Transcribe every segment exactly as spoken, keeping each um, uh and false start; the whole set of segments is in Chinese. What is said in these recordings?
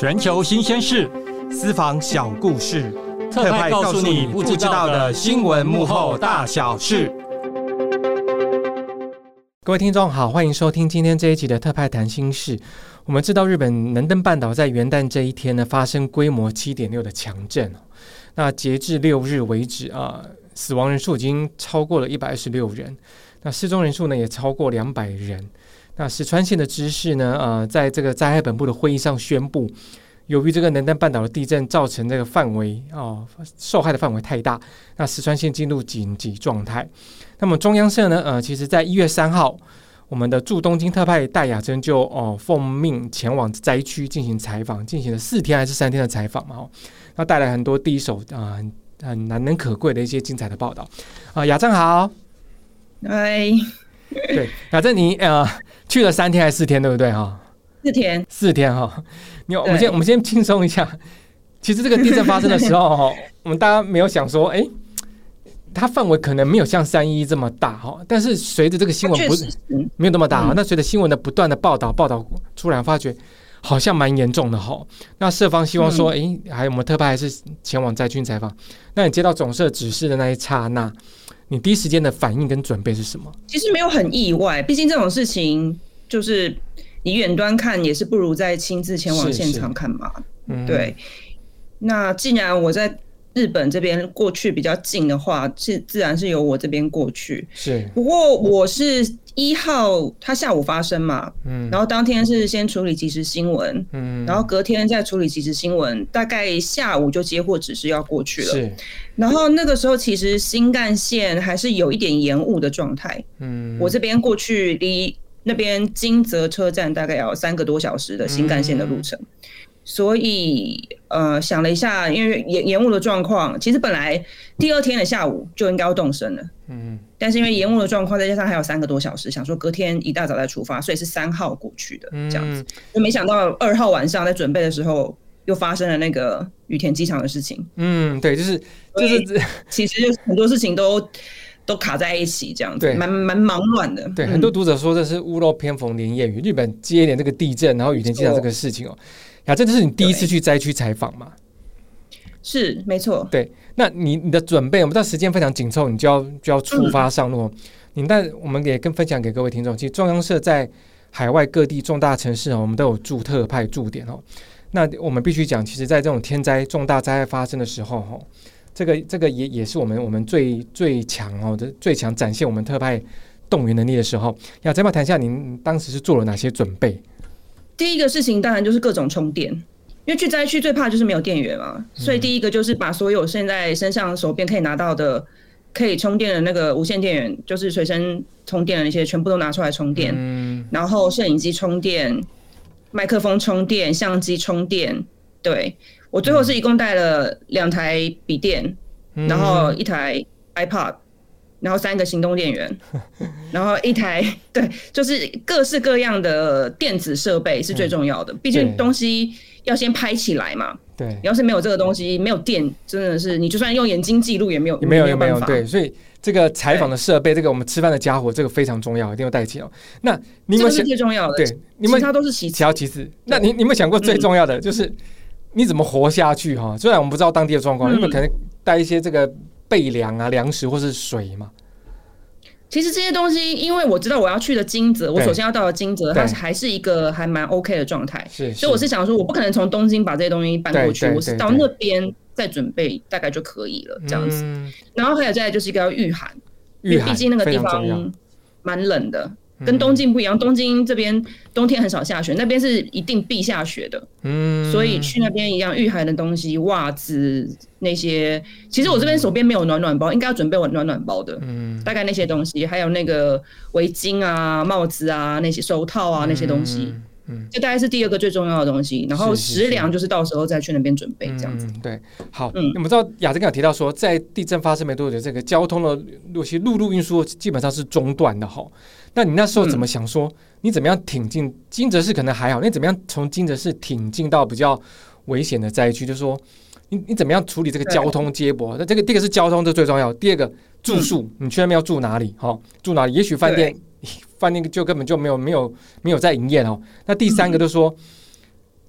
全球新鲜事， 私房小故事， 特派告诉你不知道的新闻幕后大小事。 各位听众好，欢迎收听今天这一集的特派谈心事。我们知道日本能登半岛在元旦这一天呢，发生规模 七点六 的强震。那截至六日为止啊，死亡人数已经超过了一百二十六人，那失踪人数呢也超过两百人。那石川县的知事呢，呃，在这个灾害本部的会议上宣布，由于这个能登半岛的地震造成这个范围哦，受害的范围太大，那石川县进入紧急状态。那么中央社呢，呃，其实在一月三号，我们的驻东京特派戴雅珍就哦奉命前往灾区进行采访，进行了四天还是三天的采访嘛，哦，那带来很多第一手啊、呃、很很难能可贵的一些精彩的报道啊。雅珍好， 嗨， 对，雅珍你呃去了三天还是四天，对不对哈？ 四天， 四天哈。你我们先我们先轻松一下。其实这个地震发生的时候，我们大家没有想说，哎，它范围可能没有像三一一这么大哈，但是随着这个新闻不是没有那么大，嗯，那随着新闻的不断的报道报道出来，发觉好像蛮严重的哈。那社方希望说，哎，嗯，还有我们特派还是前往灾区采访。那你接到总社指示的那一刹那，你第一时间的反应跟准备是什么？ 其实没有很意外，毕竟这种事情就是你远端看也是不如在亲自前往现场看嘛。嗯，对。那既然我在日本这边过去比较近的话，是自然是由我这边过去。 是。不过我是一号，他下午发生嘛，嗯，然后当天是先处理即时新闻，嗯，然后隔天再处理即时新闻，大概下午就接获指示要过去了。是。然后那个时候其实新干线还是有一点延误的状态，嗯，我这边过去离那边金泽车站大概要三个多小时的新干线的路程。嗯，所以呃想了一下，因为延延误的状况，其实本来第二天的下午就应该要动身了，嗯，但是因为延误的状况，再加上还有三个多小时，想说隔天一大早再出发，所以是三号过去的这样子。就没想到二号晚上在准备的时候，又发生了那个羽田机场的事情。 嗯，对，就是就是， 其实就是很多事情都都卡在一起，这样子，蛮蛮忙乱的。 对，嗯，很多读者说这是屋漏偏逢连夜雨，日本接连这个地震，然后羽田机场这个事情哦。雅珍，这是你第一次去灾区采访吗？ 是，没错。 对，那你你的准备，我们知道时间非常紧凑，你就要就要出发上路。嗯，你但我们也跟分享给各位听众，其实中央社在海外各地重大城市哦，我们都有驻特派驻点哦。那我们必须讲，其实，在这种天灾重大灾害发生的时候，哈，这个这个也也是我们我们最最强哦的最强展现我们特派动员能力的时候。雅珍，要谈一下您当时是做了哪些准备？ 第一个事情当然就是各种充电，因为去灾区最怕就是没有电源嘛，所以第一个就是把所有现在身上手边可以拿到的可以充电的那个无线电源，就是随身充电的那些全部都拿出来充电，嗯，然后摄影机充电，麦克风充电，相机充电。对，我最后是一共带了两台笔电，嗯，然后一台 iPod，然后三个行动电源，然后一台，对，就是各式各样的电子设备是最重要的。毕竟东西要先拍起来嘛。对，你要是没有这个东西，没有电，真的是你就算用眼睛记录也没有， 也没有，也没有。对，所以这个采访的设备，这个我们吃饭的家伙，这个非常重要，一定要带齐哦。那你有没有想， 这个是最重要的？ 对，你们其他都是其次， 其他其次。那你你有没有想过最重要的就是你怎么活下去哈？虽然我们不知道当地的状况，嗯，你们可能带一些这个备粮啊、粮食或是水嘛。 其实这些东西，因为我知道我要去的金泽，我首先要到的金泽，它还是一个还蛮 OK 的状态，所以我是想说，我不可能从东京把这些东西搬过去，我是到那边再准备，大概就可以了这样子。嗯，然后还有再来就是一个要御寒，因为毕竟那个地方蛮冷的。跟东京不一样，东京这边冬天很少下雪，那边是一定必下雪的。嗯，所以去那边一样御寒的东西，袜子那些，其实我这边手边没有暖暖包，应该要准备我暖暖包的。嗯，大概那些东西，还有那个围巾啊、帽子啊、那些手套啊那些东西。嗯，这大概是第二个最重要的东西，然后食粮就是到时候再去那边准备这样子。 嗯，对，好，嗯，我们知道雅珍刚有提到说，在地震发生没多久，这个交通的路其实陆路运输基本上是中断的哈。那你那时候怎么想说，嗯，你怎么样挺进金泽市可能还好，你怎么样从金泽市挺进到比较危险的灾区？就是说你你怎么样处理这个交通接驳？那这个第一个是交通，这最重要。第二个住宿，嗯，你去那边要住哪里？哈，住哪里？也许饭店。饭店就根本就没有没有没有在营业哦。那第三个就是说，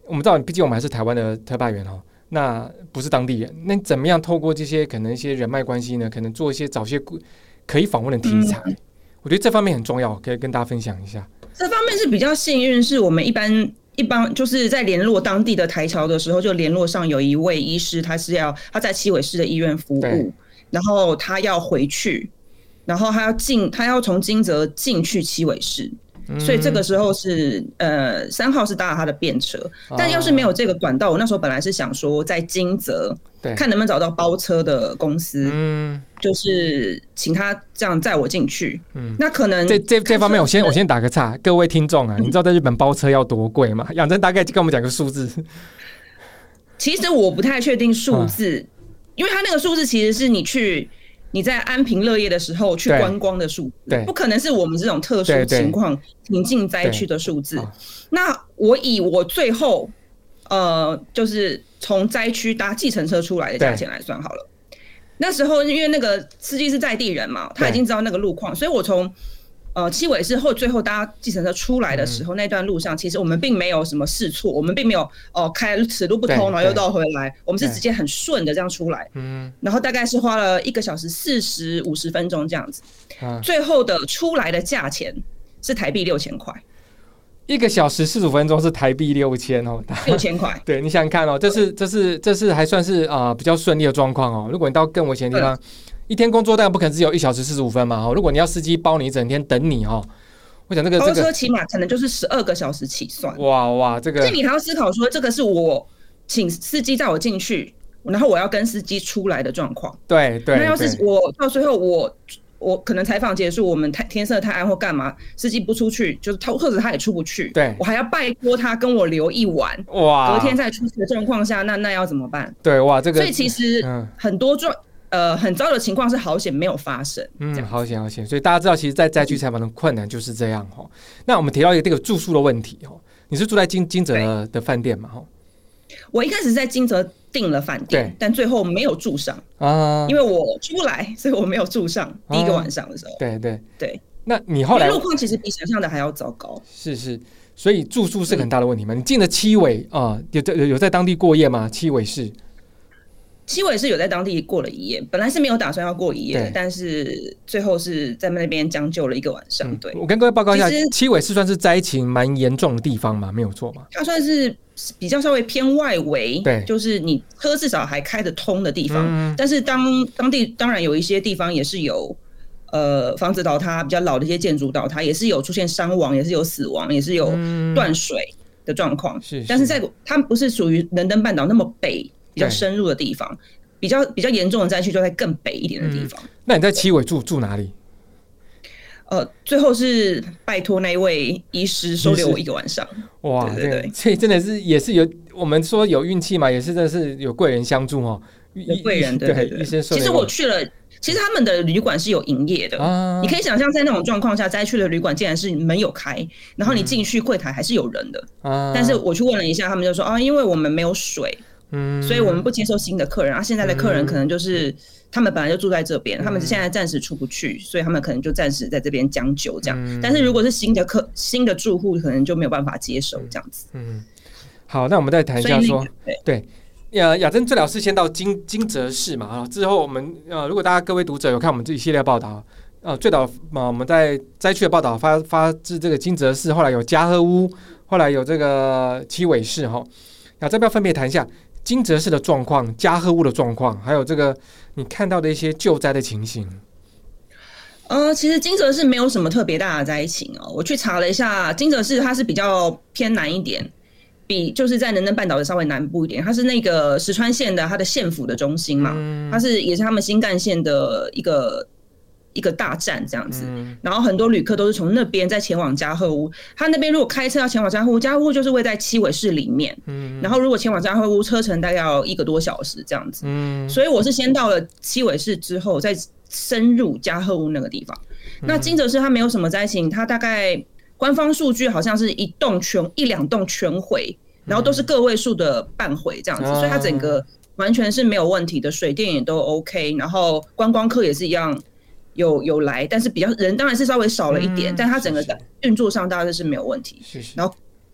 我们知道，毕竟我们还是台湾的特派员哦，那不是当地人，那怎么样透过这些可能一些人脉关系呢？可能做一些找些可以访问的题材，嗯、我觉得这方面很重要，可以跟大家分享一下。 这方面是比较幸运，是我们一般。一般就是在联络当地的台侨的时候，就联络上有一位医师，他是要他在七尾市的医院服务，然后他要回去，然后他要进，他要从金泽进去七尾市，嗯、所以这个时候是呃三号是搭他的便车，哦、但要是没有这个管道，我那时候本来是想说在金泽看能不能找到包车的公司，嗯、就是请他这样载我进去。嗯、那可能这这这方面，我先我先打个岔，各位听众啊，你知道在日本包车要多贵吗？养真大概跟我们讲个数字。 其实我不太确定数字，嗯、因为他那个数字其实是你去你在安平乐业的时候去观光的数字，不可能是我们这种特殊情况挺进灾区的数字。那我以我最后呃，就是从灾区搭计程车出来的价钱来算好了。那时候因为那个司机是在地人嘛，他已经知道那个路况，所以我从呃七尾市后最后搭计程车出来的时候，嗯、那段路上其实我们并没有什么试错，我们并没有哦、呃、开此路不通，然后又倒回来，我们是直接很顺的这样出来。嗯，然后大概是花了一个小时四十五十分钟这样子，啊、最后的出来的价钱是台币六千块。 一个小时四十五分钟是台币六千哦， 六千块。 对，你想想看哦，这是这是这是还算是啊、呃、比较顺利的状况哦。如果你到更危险的地方，一天工作当然不可能只有一小时四十五分嘛哦。如果你要司机包你一整天等你哦，我想这个包车起码可能就是十二个小时起算。 哇哇，这个。 所以你还要思考说，这个是我请司机载我进去，然后我要跟司机出来的状况。 对对。 那要是我到最后我。我可能采访结束，我们天色太暗或干嘛，司机不出去，就是他或者他也出不去， 对， 我还要拜托他跟我留一晚，哇，隔天再出去的状况下，那那要怎么办？ 对，哇，这个， 所以其实很多状、嗯、呃很糟的情况是好险没有发生， 嗯，好险好险，所以大家知道，其实，在灾区采访的困难就是这样哈。那我们提到一个这个住宿的问题哈，你是住在金金泽的饭店嘛哈？ 我一开始在金泽订了饭店，但最后没有住上啊，因为我出不来，所以我没有住上。第一个晚上的时候， 啊、对对对。 那你后来路况其实比想象的还要糟糕。 是是，所以住宿是很大的问题嘛？嗯、你进了七尾啊，有在有在当地过夜吗？七尾市， 七尾是有在当地过了一夜，本来是没有打算要过一夜，但是最后是在那边将就了一个晚上。嗯、对， 我跟各位报告一下，七尾是算是灾情蛮严重的地方嘛，没有错嘛？ 它算是比较稍微偏外围，对，就是你车至少还开得通的地方。嗯、但是当当地当然有一些地方也是有呃房子倒塌，比较老的一些建筑倒塌，也是有出现伤亡，也是有死亡，也是有断水的状况。是、嗯，但是在它不是属于能登半岛那么北。比较深入的地方，比较比较严重的灾区就在更北一点的地方。嗯、 那你在七尾住住哪里？ 呃，最后是拜托那一位医师收留我一个晚上。哇，对对对， 所以真的是也是有我们说有运气嘛，也是真的是有贵人相助哦。 有贵人，对对对。医生收留我。其实我去了，其实他们的旅馆是有营业的。啊、你可以想象，在那种状况下，灾区的旅馆竟然是门有开，然后你进去柜台还是有人的。啊、但是我去问了一下，他们就说啊，因为我们没有水。嗯、所以我们不接受新的客人啊。现在的客人可能就是他们本来就住在这边，嗯、他们现在暂时出不去，所以他们可能就暂时在这边将就这样。嗯、但是如果是新的客、新的住户，可能就没有办法接受这样子。嗯， 好，那我们再谈一下说，那个、对，呃，雅真治疗师先到金金泽市嘛啊，之后我们呃，如果大家各位读者有看我们这一系列报道，呃，最早嘛我们在灾区的报道发发自这个金泽市，后来有嘉禾屋，后来有这个七尾市哈，雅真要不要分别谈一下？金泽市的状况、嘉禾屋的状况，还有这个你看到的一些救灾的情形。 呃，其实金泽市没有什么特别大的灾情哦。我去查了一下，金泽市它是比较偏南一点，比就是在能登半岛的稍微南部一点。它是那个石川县的它的县府的中心嘛，嗯、它是也是他们新干线的一个。一个大站这样子，嗯、然后很多旅客都是从那边再前往嘉禾屋。他那边如果开车要前往嘉禾屋，嘉禾屋就是位在七尾市里面，嗯、然后如果前往嘉禾屋，车程大概要一个多小时这样子。嗯、所以我是先到了七尾市之后，再深入嘉禾屋那个地方。嗯、那金泽市它没有什么灾情，它大概官方数据好像是一栋全一两栋全毁，然后都是个位数的半毁这样子，嗯、所以它整个完全是没有问题的，水电也都 OK， 然后观光客也是一样。有有来，但是比较人当然是稍微少了一点，嗯、但它整个运作上大概是没有问题。是是然后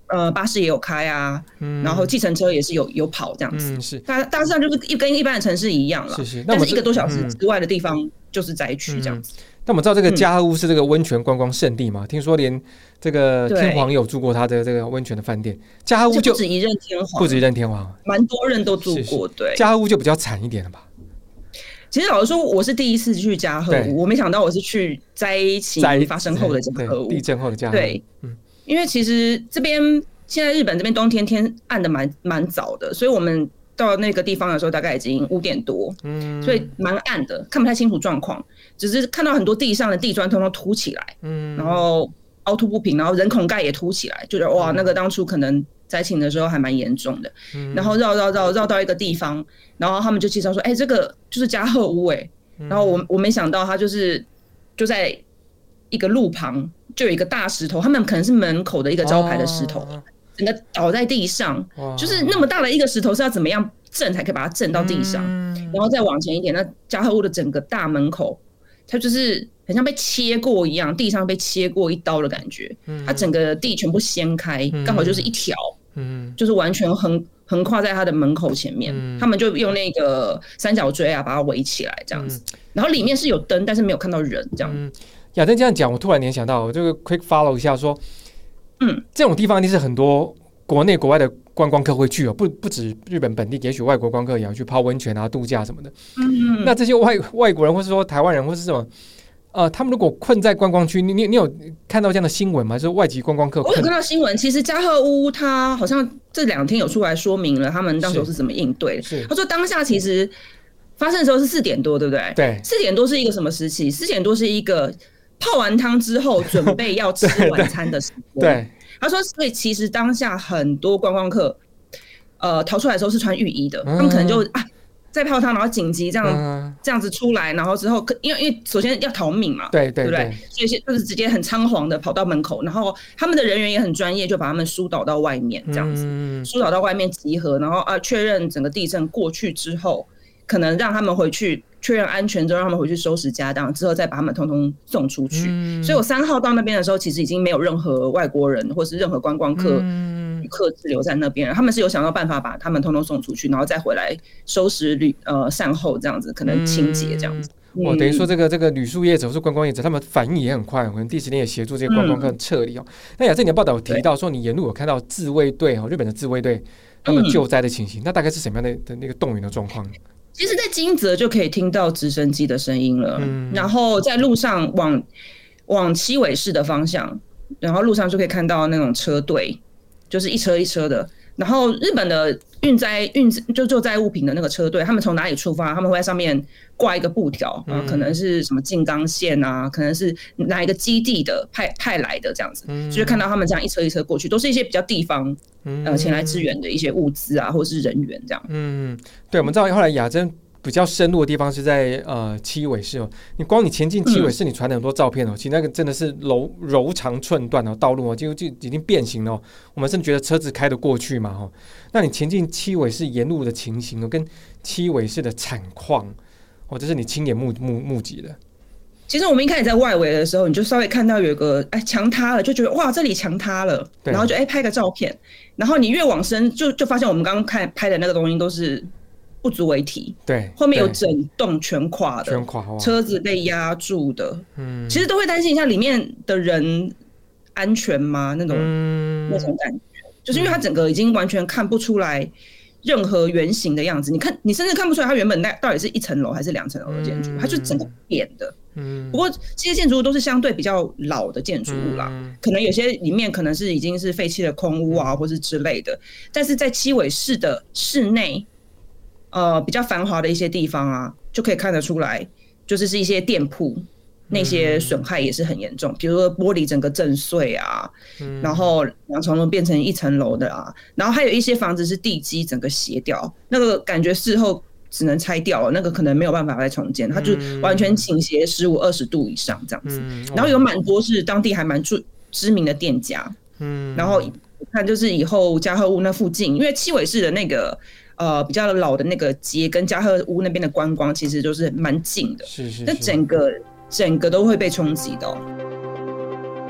呃巴士也有开啊，嗯、然后计程车也是有有跑这样子， 嗯、是大大致上就是一跟一般的城市一样了， 是是， 但是一个多小时之外的地方就是灾区这样子。嗯那我们知道这个加贺屋是这个温泉观光胜地嘛？嗯、听说连这个天皇有住过他的这个温泉的饭店。加贺屋就不止一任天皇， 不止一任天皇， 蛮多人都住过。是是对， 加贺屋就比较惨一点了吧？ 其实老实说，我是第一次去加贺屋，我没想到我是去灾情发生后的加贺屋， 地震后的加贺屋。 对，嗯，因为其实这边现在日本这边冬天天暗的蛮蛮早的，所以我们到那个地方的时候大概已经五点多，嗯，所以蛮暗的，看不太清楚状况，只是看到很多地上的地砖通通凸起来，嗯，然后凹凸不平，然后人孔盖也凸起来，就觉得哇，那个当初可能灾情的时候还蛮严重的，嗯，然后绕绕绕绕到一个地方，然后他们就介绍说，哎、欸，这个就是加贺屋哎，然后我我没想到他就是就在一个路旁就有一个大石头，他们可能是门口的一个招牌的石头。哦，整个倒在地上，就是那么大的一个石头是要怎么样震才可以把它震到地上，嗯、然后再往前一点，那加贺屋的整个大门口，它就是很像被切过一样，地上被切过一刀的感觉，嗯、它整个地全部掀开，刚、嗯、好就是一条，嗯、就是完全横横跨在它的门口前面，嗯、他们就用那个三角锥啊把它围起来这样子，嗯、然后里面是有灯，但是没有看到人这样。嗯、 雅珍这样讲，我突然联想到，我这个 quick follow 一下说。嗯，这种地方一定是很多国内国外的观光客会去哦，不不止日本本地，也许外国观光客也要去泡温泉啊、度假什么的。嗯，那这些外外国人，或是说台湾人，或是什么，呃，他们如果困在观光区，你你你有看到这样的新闻吗？就是外籍观光客， 我有看到新闻。其实加贺屋他好像这两天有出来说明了他们当时是怎么应对的。他说当下其实发生的时候是四点多，对不对？ 对， 四点多是一个什么时期？四点多是一个泡完汤之后准备要吃晚餐的时候。 对, 对， 他说，所以其实当下很多观光客，呃，逃出来的时候是穿浴衣的，嗯、他们可能就啊在泡汤，然后紧急这样、嗯、这样子出来，然后之后因为因为首先要逃命嘛， 对对 对, 对不对？所以就是直接很仓皇的跑到门口，然后他们的人员也很专业，就把他们疏导到外面这样子，嗯、疏导到外面集合，然后啊确认整个地震过去之后，可能让他们回去。确认安全之后，让他们回去收拾家当，之后再把他们通通送出去。嗯、所以我三号到那边的时候，其实已经没有任何外国人或是任何观光客、旅客滞留在那边了。他们是有想到办法把他们通通送出去，然后再回来收拾旅呃善后这样子，可能清洁这样子。 嗯哦、等于说这个这个旅宿业者或是观光业者，他们反应也很快，可能第一时间也协助这些观光客撤离哦。嗯、那雅珍，你的报道有提到说，你沿路有看到自卫队哦，日本的自卫队他们救灾的情形，嗯、那大概是什么样的的那个动员的状况？ 其实，在金泽就可以听到直升机的声音了。嗯、然后在路上往往七尾市的方向，然后路上就可以看到那种车队，就是一车一车的。然后日本的运灾运就救灾物品的那个车队，他们从哪里出发？他们会在上面挂一个布条，嗯、可能是什么静冈县啊，可能是哪一个基地的派派来的这样子，嗯、就是看到他们这样一车一车过去，都是一些比较地方。呃，前来支援的一些物资啊，或是人员这样。 嗯，对，我们知道后来雅珍比较深入的地方是在呃七尾市哦。你光你前进七尾市，你传了很多照片哦，嗯、其实那个真的是柔柔长寸断哦，道路哦，就就已经变形了、哦。我们甚至觉得车子开得过去嘛哦。那你前进七尾市沿路的情形哦，跟七尾市的惨况哦，这是你亲眼目目目击的。 其实我们一开始在外围的时候，你就稍微看到有一个哎墙塌了，就觉得哇这里墙塌了，然后就哎拍个照片，然后你越往深就就发现我们刚刚看拍的那个东西都是不足为提， 对， 后面有整栋全垮的， 全垮， 车子被压住的，嗯，其实都会担心一下里面的人安全吗？那种、嗯、那种感觉，就是因为它整个已经完全看不出来任何圆形的样子，你看，你甚至看不出来它原本那到底是一层楼还是两层楼的建筑，嗯、它就整个扁的。嗯，不过这些建筑物都是相对比较老的建筑物啦，嗯、可能有些里面可能是已经是废弃的空屋啊，或是之类的。但是在七尾市的市内，呃，比较繁华的一些地方啊，就可以看得出来，就是是一些店铺。那些损害也是很严重，比如说玻璃整个震碎啊，嗯、然后两层楼变成一层楼的啊，然后还有一些房子是地基整个斜掉，那个感觉事后只能拆掉了，那个可能没有办法再重建，它就完全倾斜十五二十度以上这样子，嗯、然后有蛮多是当地还蛮知名的店家，嗯、然后看就是以后加贺屋那附近，因为七尾市的那个。呃，比较老的那个街跟加贺屋那边的观光其实就是蛮近的， 是是是， 但整个整个都会被冲击的、哦。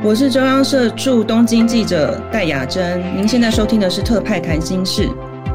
我是中央社驻东京记者戴雅珍，您现在收听的是特派谈心事。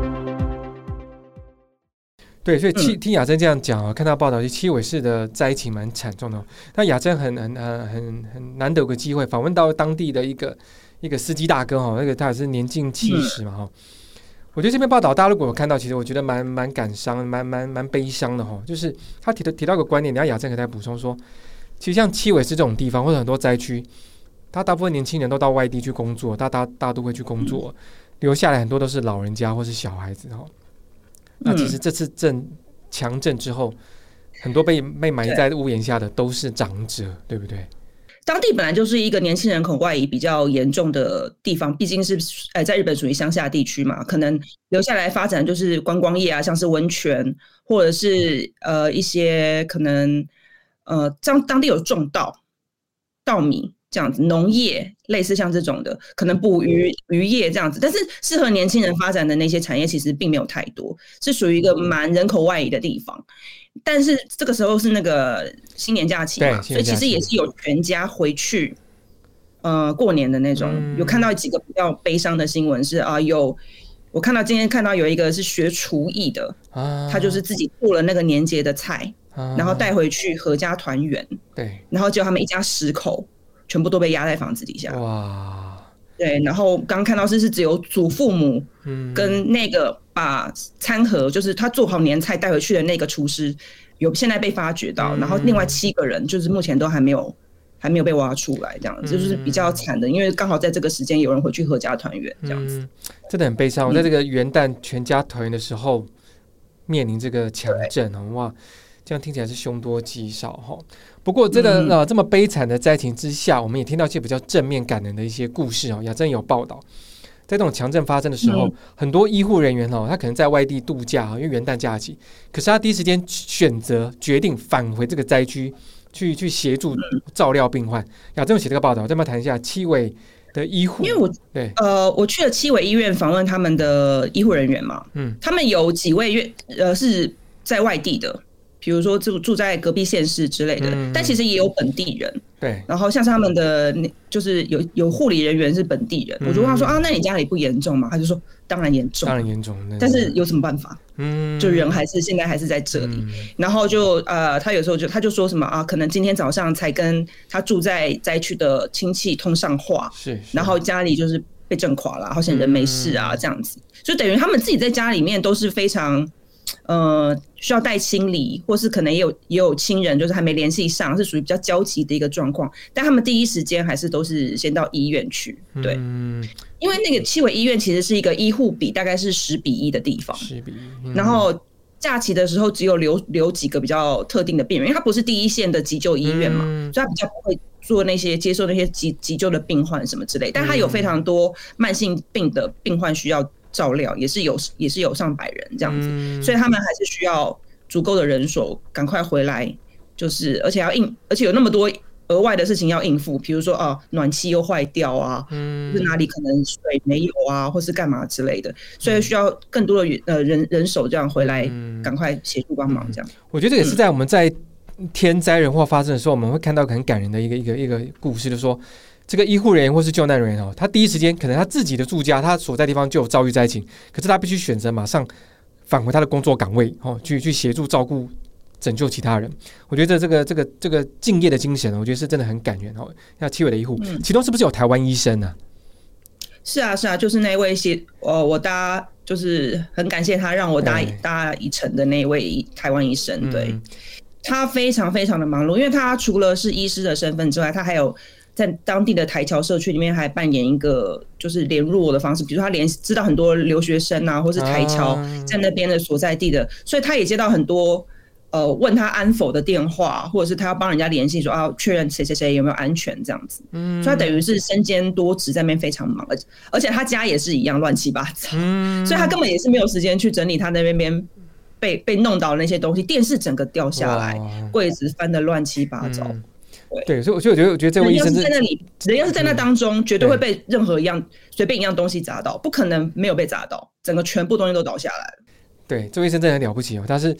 对，所以听、嗯、听雅珍这样讲啊，看到报道，七尾市的灾情蛮惨重的、哦。那雅珍很很很很很难得有个机会访问到当地的一个一个司机大哥哈、哦，那个他也是年近七十嘛哈、哦。嗯、我觉得这篇报道大家如果有看到，其实我觉得蛮蛮感伤、蛮蛮蛮悲伤的哈、哦。就是他提到提到一个观点，然后雅珍可以再补充说，其实像七尾市这种地方或者很多灾区。他大部分年轻人都到外地去工作，大大大都会去工作，嗯、留下来很多都是老人家或是小孩子哈。那其实这次震强震之后，很多被被埋在屋檐下的都是长者， 对, 对不对？ 当地本来就是一个年轻人口外移比较严重的地方，毕竟是呃在日本属于乡下地区嘛，可能留下来发展就是观光业啊，像是温泉或者是呃一些可能呃当当地有种稻稻米。这样子农业类似像这种的，可能捕鱼渔业这样子，但是适合年轻人发展的那些产业其实并没有太多，是属于一个蛮人口外移的地方。但是这个时候是那个新年假期嘛，所以其实也是有全家回去呃过年的那种。嗯、有看到几个比较悲伤的新闻是啊、呃，有我看到今天看到有一个是学厨艺的，啊、他就是自己做了那个年节的菜，啊、然后带回去合家团圆，对，然后结果他们一家十口。全部都被压在房子底下。哇！对，然后刚看到是是只有祖父母跟那个把餐盒，就是他做好年菜带回去的那个厨师，有现在被发掘到，嗯、然后另外七个人就是目前都还没有还没有被挖出来，这样子、嗯、就是比较惨的，因为刚好在这个时间有人回去合家团圆，这样子、嗯、 真的很悲伤。我在这个元旦全家团圆的时候，面临这个强震，哇！这样听起来是凶多吉少哈。不过这个、嗯呃、这么悲惨的灾情之下，我们也听到一些比较正面感人的一些故事哦。雅珍有报道，在这种强震发生的时候，嗯、很多医护人员哦，他可能在外地度假，因为元旦假期，可是他第一时间选择决定返回这个灾区，去去协助照料病患。雅珍有写这个报道，再帮我谈一下七尾的医护， 因为我对呃，我去了七尾医院访问他们的医护人员嘛，嗯，他们有几位院呃是在外地的。比如说住住在隔壁县市之类的，嗯、但其实也有本地人。对，然后像是他们的，就是有有护理人员是本地人，嗯、我就问他说啊，那你家里不严重吗？他就说当然严重， 当然严重， 但是有什么办法？嗯，就人还是现在还是在这里。嗯、然后就呃，他有时候就他就说什么啊，可能今天早上才跟他住在灾区的亲戚通上话，是，是然后家里就是被震垮了，好像人没事啊、嗯、这样子，就等于他们自己在家里面都是非常。呃，需要带清理，或是可能也有也有亲人，就是还没联系上，是属于比较焦急的一个状况。但他们第一时间还是都是先到医院去，对，嗯、因为那个七尾医院其实是一个医护比大概是十比一的地方，十比一。嗯、然后假期的时候只有留留几个比较特定的病人，因为它不是第一线的急救医院嘛，嗯、所以它比较不会做那些接受那些急急救的病患什么之类。但它有非常多慢性病的病患需要。照料也是有也是有上百人这样子，嗯、所以他们还是需要足够的人手，赶快回来，就是而且要应，而且有那么多额外的事情要应付，比如说啊，暖气又坏掉啊，嗯，是哪里可能水没有啊，或是干嘛之类的，所以需要更多的呃人人手这样回来，赶快协助帮忙这样。 嗯、我觉得这也是在我们在天灾人祸发生的时候，我们会看到很感人的一个一个一个故事，就是说。这个医护人员或是救难人员哦，他第一时间可能他自己的住家，他所在地方就有遭遇灾情，可是他必须选择马上返回他的工作岗位哦，去去协助照顾、拯救其他人。我觉得这个这个这个敬业的精神，我觉得是真的很感人哦。像七尾的医护，嗯、其中是不是有台湾医生呢、啊？ 是啊，是啊，就是那位协呃，我搭就是很感谢他让我搭搭一程的那位台湾医生，对、嗯、他非常非常的忙碌，因为他除了是医师的身份之外，他还有。在当地的台侨社区里面还扮演一个就是联络的方式，比如说他联知道很多留学生啊，或是台侨在那边的所在地的，所以他也接到很多呃问他安否的电话，或者是他要帮人家联系说啊确认谁谁谁有没有安全这样子，嗯，所以他等于是身兼多职，在那边非常忙，而且他家也是一样乱七八糟，嗯，所以他根本也是没有时间去整理他那边边被被弄倒的那些东西，电视整个掉下来，柜子翻得乱七八糟。嗯对，所以我觉得，我觉得这位医生人要是在那里，人要是在那当中，嗯、绝对会被任何一样随便一样东西砸到，不可能没有被砸到，整个全部东西都倒下来了。 对，这位医生真的很了不起哦，他是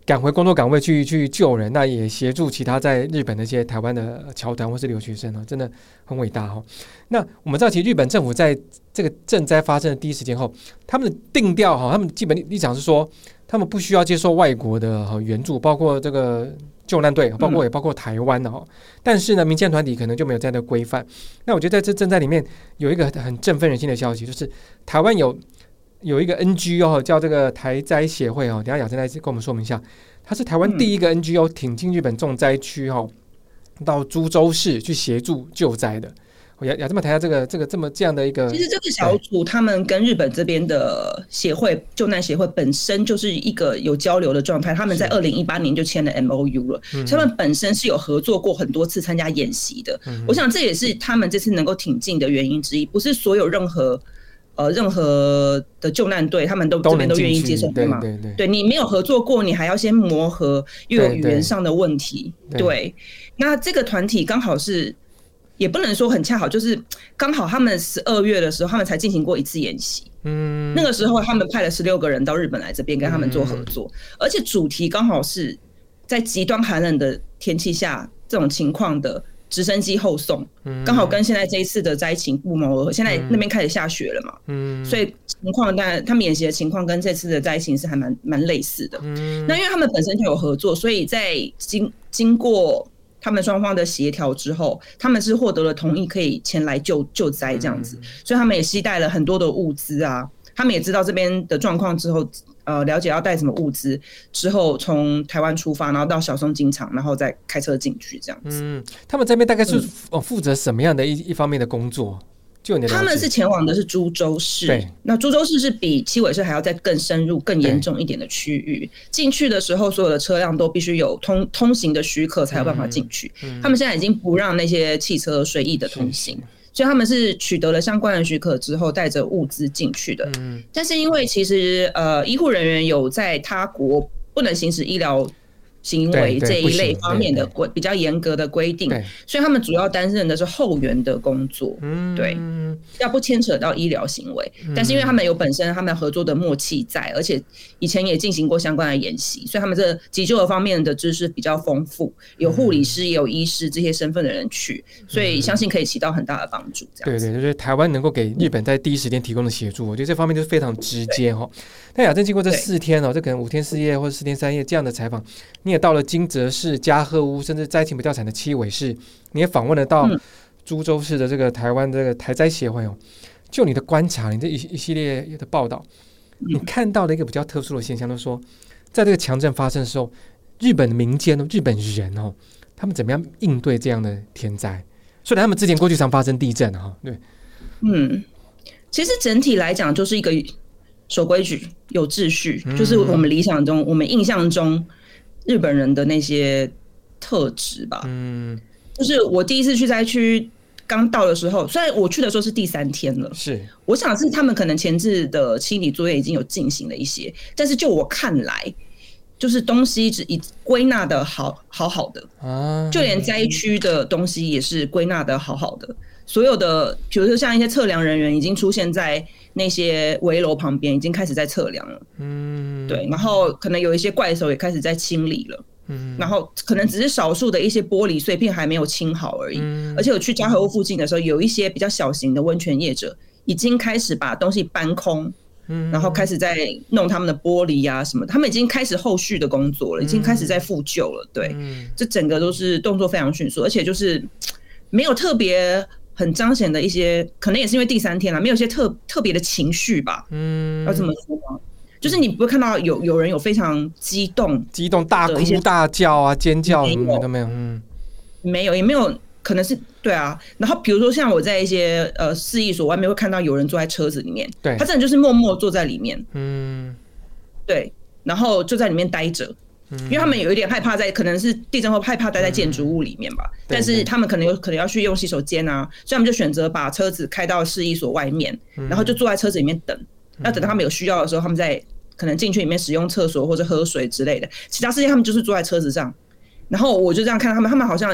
赶回工作岗位去去救人，那也协助其他在日本的一些台湾的侨团或是留学生哦，真的很伟大哦。那我们知道，其实日本政府在这个震灾发生的第一时间后，他们的定调哈，他们基本立场是说，他们不需要接受外国的援助，包括这个救难队，包括也包括台湾的哈。但是呢，民间团体可能就没有这样的规范。那我觉得在这震灾里面有一个很振奋人心的消息，就是台湾有。有一个 N G O 叫这个台灾协会哦，等一下雅真来跟我们说明一下，它是台湾第一个 N G O 挺进日本重灾区哦，到株洲市去协助救灾的。雅雅真来谈下这个这个这么这样的一个， 其实这个小组他们跟日本这边的协会救难协会本身就是一个有交流的状态，他们在二零一八年就签了 M O U 了，所以他们本身是有合作过很多次参加演习的。嗯、我想这也是他们这次能够挺进的原因之一，不是所有任何。呃，任何的救难队，他们都这边都愿意接受的嘛？ 对对对， 对你没有合作过，你还要先磨合，又有语言上的问题。对， 对， 对，那这个团体刚好是，也不能说很恰好，就是刚好他们十二月的时候，他们才进行过一次演习。嗯，那个时候他们派了十六个人到日本来这边跟他们做合作，嗯、而且主题刚好是在极端寒冷的天气下这种情况的。直升机后送，刚好跟现在这一次的灾情不谋而合。现在那边开始下雪了嘛，嗯、所以情况当然他们演习的情况跟这次的灾情是还蛮蛮类似的。嗯、那因为他们本身就有合作，所以在经经过他们双方的协调之后，他们是获得了同意可以前来救救灾这样子，所以他们也携带了很多的物资啊。他们也知道这边的状况之后，呃，了解要带什么物资之后，从台湾出发，然后到小松机场，然后再开车进去这样子。嗯， 他们这边大概是负责什么样的一一方面的工作？就你的了解， 他们是前往的是株洲市，对，那株洲市是比七尾市还要再更深入、更严重一点的区域。进去的时候，所有的车辆都必须有通通行的许可才有办法进去。嗯嗯、他们现在已经不让那些汽车随意的通行。所以他们是取得了相关的许可之后，带着物资进去的。嗯、但是因为其实呃，医护人员有在他国不能行使医疗行为这一类方面的比较严格的规定，所以他们主要担任的是后援的工作，嗯、对，要不牵扯到医疗行为。嗯、但是因为他们有本身他们合作的默契在，而且以前也进行过相关的演习，所以他们这急救的方面的知识比较丰富，有护理师也有医师这些身份的人去，所以相信可以起到很大的帮助。这样子， 对对，就是台湾能够给日本在第一时间提供的协助，我觉得这方面就是非常直接哈。那雅真经过这四天哦，这可能五天四夜或者四天三夜这样的采访，你也到了金泽市、加贺屋，甚至灾情比较惨的七尾市，你也访问了到株洲市的这个台湾这个台灾协会哦。就你的观察，你这一一系列的报道，你看到的一个比较特殊的现象，就是说，在这个强震发生的时候，日本民间、日本人哦，他们怎么样应对这样的天灾？虽然他们之前过去常发生地震哈，对， 嗯，其实整体来讲就是一个守规矩、有秩序，嗯、就是我们理想中、我们印象中日本人的那些特质吧。嗯，就是我第一次去灾区刚到的时候，虽然我去的时候是第三天了， 是我想是他们可能前置的清理作业已经有进行了一些，但是就我看来，就是东西只已归纳的好好好的，啊、就连灾区的东西也是归纳的好好的。所有的，比如说像一些测量人员已经出现在那些围楼旁边，已经开始在测量了。嗯，对，然后可能有一些怪手也开始在清理了。嗯，然后可能只是少数的一些玻璃碎片还没有清好而已。嗯、而且我去嘉禾屋附近的时候，有一些比较小型的温泉业者已经开始把东西搬空。嗯、然后开始在弄他们的玻璃啊什么，他们已经开始后续的工作了，已经开始在复旧了。对，嗯、这整个都是动作非常迅速，而且就是没有特别很彰显的一些，可能也是因为第三天了，没有一些特特别的情绪吧。嗯，要这么说吗？就是你不会看到有有人有非常激动、 激动大哭大叫啊、尖叫什么都没有。嗯， 没有，也没有。可能是对啊，然后比如说像我在一些呃市役所外面会看到有人坐在车子里面，对，他真的就是默默坐在里面，嗯，对，然后就在里面待着，嗯、因为他们有一点害怕在，可能是地震后害怕待在建筑物里面吧，嗯、但是他们可能有可能要去用洗手间啊，所以他们就选择把车子开到市役所外面，嗯、然后就坐在车子里面等，嗯、要等到他们有需要的时候，他们再可能进去里面使用厕所或者喝水之类的，其他时间他们就是坐在车子上。然后我就这样看他们，他们好像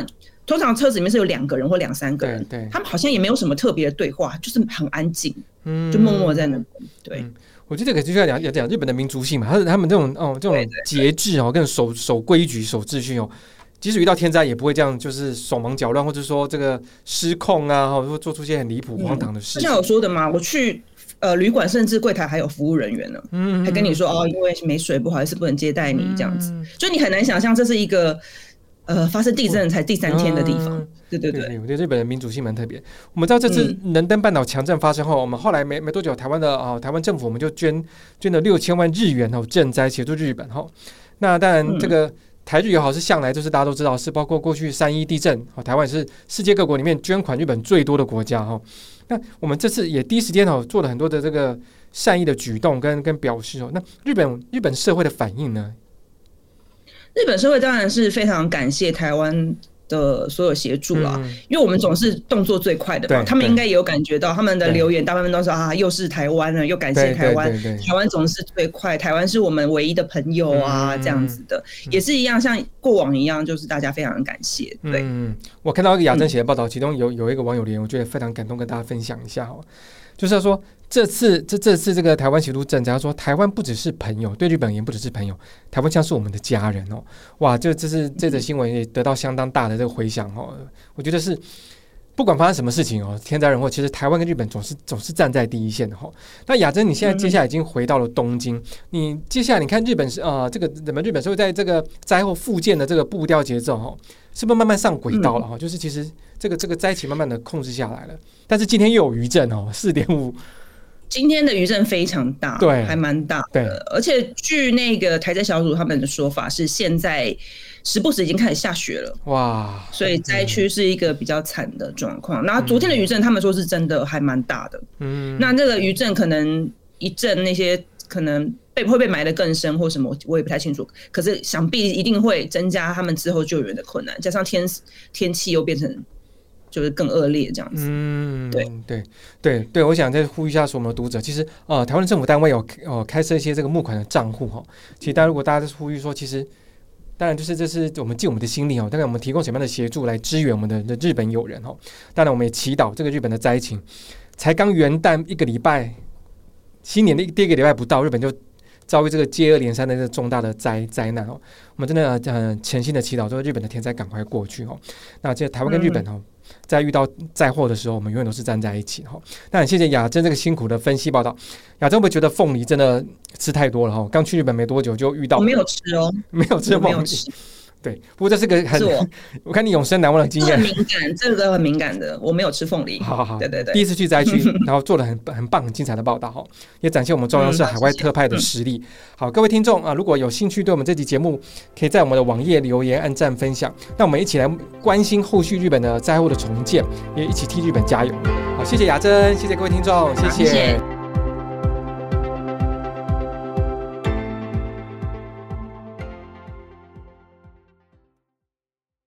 通常车子里面是有两个人或两三个人， 对对， 他们好像也没有什么特别的对话，就是很安静，嗯，就默默在那边。对、嗯， 我觉得这个就要讲要讲日本的民族性嘛，他他们这种哦这种节制哦，跟守守规矩、守秩序哦，即使遇到天灾也不会这样，就是手忙脚乱，或者说这个失控啊，或者做出一些很离谱、荒唐的事情。 就像我说的嘛，我去呃旅馆，甚至柜台还有服务人员呢，嗯，还跟你说哦，因为没水，不好意思，不能接待你这样子，嗯、就你很难想象这是一个。呃，发生地震才第三天的地方，嗯、对对 对, 对，我觉得日本的民主性蛮特别。我们知道这次能登半岛强震发生后，嗯、我们后来没没多久，台湾的啊、哦，台湾政府我们就捐捐了六千万日元哦赈灾协助日本哈、哦。那当然，这个台日友好是向来就是大家都知道是包括过去三一地震，哦，台湾是世界各国里面捐款日本最多的国家哈、哦。那我们这次也第一时间哦做了很多的这个善意的举动跟跟表示哦。那日本日本社会的反应呢？ 日本社会当然是非常感谢台湾的所有协助啦、嗯，因为我们总是动作最快的嘛，他们应该也有感觉到他们的留言大部分都是啊，又是台湾了，又感谢台湾，台湾总是最快，台湾是我们唯一的朋友啊，嗯、这样子的、嗯，也是一样，像过往一样，就是大家非常感谢。对， 嗯，我看到一个雅珍写的报道，其中有有一个网友留言，我觉得非常感动，跟大家分享一下哈，就是说。这次这这次这个台湾协助赈灾，说台湾不只是朋友，对日本也不只是朋友，台湾像是我们的家人哦。哇，这这是这则新闻也得到相当大的这个回响哦。我觉得是不管发生什么事情哦，天灾人祸，其实台湾跟日本总是总是站在第一线的哈、哦。那雅珍，你现在接下来已经回到了东京，你接下来你看日本是呃这个怎么日本社会在这个灾后复健的这个步调节奏哈、哦，是不是慢慢上轨道了哈、哦？就是其实这个这个灾情慢慢的控制下来了，但是今天又有余震哦，四点五。 今天的余震非常大，对，还蛮大的。而且据那个台灾小组他们的说法是，现在时不时已经开始下雪了，哇！所以灾区是一个比较惨的状况。那、嗯、昨天的余震，他们说是真的还蛮大的。嗯，那这个余震可能一震那些可能被会被埋得更深或什么，我也不太清楚。可是想必一定会增加他们之后救援的困难，加上天天气又变成。就是更恶劣这样子，嗯，对对对对，我想再呼吁一下所有的读者，其实呃，台湾的政府单位有呃开设一些这个募款的账户哈。其实大家如果大家呼吁说，其实当然就是这是我们尽我们的心力哦，当然我们提供什么样的协助来支援我们的的日本友人哈。当然我们也祈祷这个日本的灾情，才刚元旦一个礼拜，新年的第一个礼拜不到，日本就遭遇这个接二连三的这个重大的灾灾难哦。我们真的很诚心的祈祷，说日本的天灾赶快过去哦。那这台湾跟日本哦。嗯在遇到灾祸的时候，我们永远都是站在一起哈。那很谢谢雅珍这个辛苦的分析报道。雅珍会不会觉得凤梨真的吃太多了哈？刚去日本没多久就遇到， 我没有吃哦， 没有吃凤梨。对，不过这是个很，我, 我看你永生难忘的经验。 很敏感，这个很敏感的，我没有吃凤梨。 好好好， 对对对， 第一次去灾区，然后做了很很棒、很精彩的报道哈，也展现我们中央社海外特派的实力。嗯、好，各位听众啊，如果有兴趣对我们这集节目，可以在我们的网页留言、按赞、分享。那我们一起来关心后续日本的灾后的重建，也一起替日本加油。好，谢谢雅珍，谢谢各位听众，谢谢。谢谢。